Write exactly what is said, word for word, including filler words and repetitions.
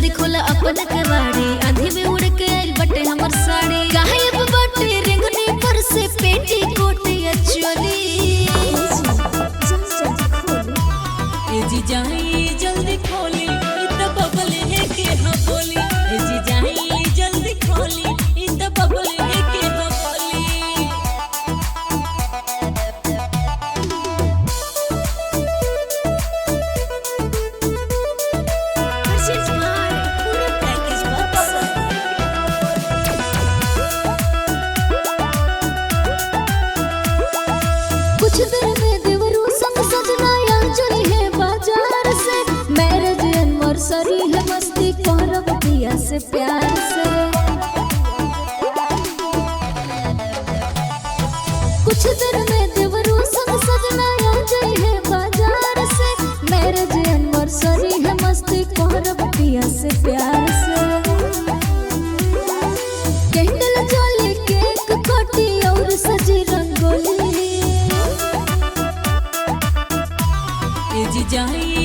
जल्दी खोला अपन कवाड़ी, आंधी में उड़ के आइल बटे हमर साड़ी। गायब बटे रेंगनी पर से पेटी कोट या चोली। ए जी जाई जल्दी खोली, इत बबल है के ह बोली। ए जी जाई जल्दी खोली, इत बबल है के ह बोली। पूरा पैकेज कुछ देर में देवरू संग सजना या चली है बाजार से। मैरिज एनिवर्सरी है मस्ती करब पिया से प्यार से। कुछ देर में देवरू संग सजना या चली है बाजार से। मैरिज एनिवर्सरी है मस्ती करब पिया से प्यार से। कैंडल जले केक कटी और सजी रंगोली। ए जी जाई